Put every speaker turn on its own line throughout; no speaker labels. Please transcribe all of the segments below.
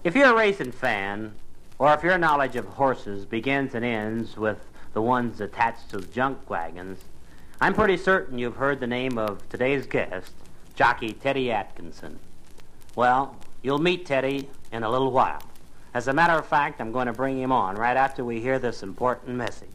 If you're a racing fan, or if your knowledge of horses begins and ends with the ones attached to the junk wagons, I'm pretty certain you've heard the name of today's guest, jockey Teddy Atkinson. Well, you'll meet Teddy in a little while. As a matter of fact, I'm going to bring him on right after we hear this important message.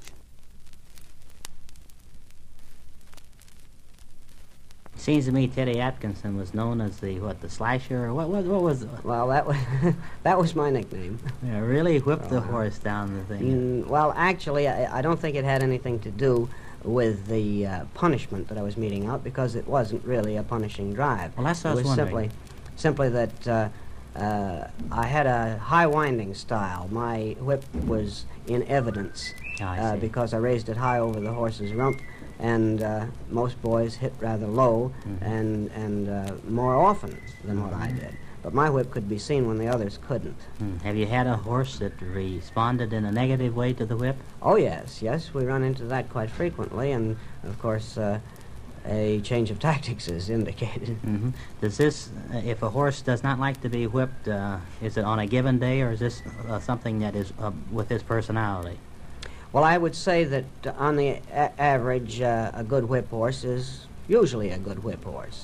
Seems to me Teddy Atkinson was known as the slasher, or what was it?
Well, that was my nickname.
Yeah, really whipped the horse down the thing.
Well, actually, I don't think it had anything to do with the punishment that I was meting out, because it wasn't really a punishing drive.
Well, that's what I was wondering.
Simply that I had a high winding style. My whip was in evidence because I raised it high over the horse's rump, and most boys hit rather low and more often than what I did. But my whip could be seen when the others couldn't.
Have you had a horse that responded in a negative way to the whip?
Oh, yes, we run into that quite frequently, and of course a change of tactics is indicated.
Does this, if a horse does not like to be whipped, is it on a given day, or is this something that is with his personality?
Well, I would say that on the average, a good whip horse is usually a good whip horse.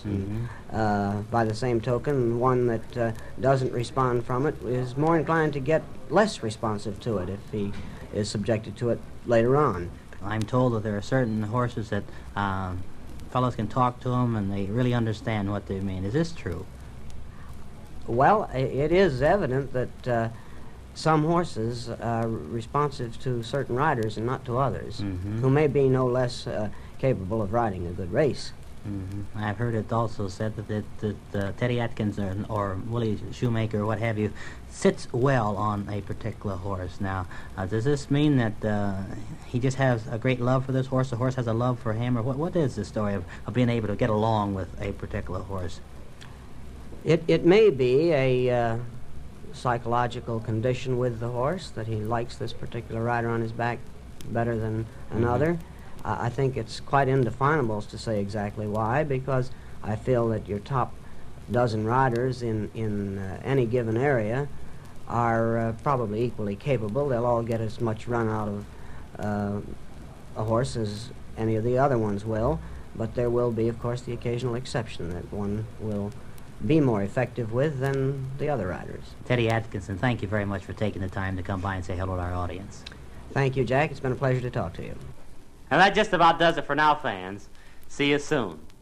By the same token, one that doesn't respond from it is more inclined to get less responsive to it if he is subjected to it later on.
I'm told that there are certain horses that fellows can talk to them and they really understand what they mean. Is this true?
Well, it is evident that some horses are responsive to certain riders and not to others, who may be no less capable of riding a good race.
I've heard it also said that Teddy Atkinson or Willie Shoemaker or what have you sits well on a particular horse. Now, does this mean that he just has a great love for this horse, the horse has a love for him, or what is the story of being able to get along with a particular horse?
It may be a psychological condition with the horse, that he likes this particular rider on his back better than another. I think it's quite indefinable to say exactly why, because I feel that your top dozen riders in any given area are probably equally capable. They'll all get as much run out of a horse as any of the other ones will, but there will be, of course, the occasional exception that one will be more effective with than the other riders.
Teddy Atkinson, thank you very much for taking the time to come by and say hello to our audience.
Thank you, Jack. It's been a pleasure to talk to you.
And that just about does it for now, fans. See you soon.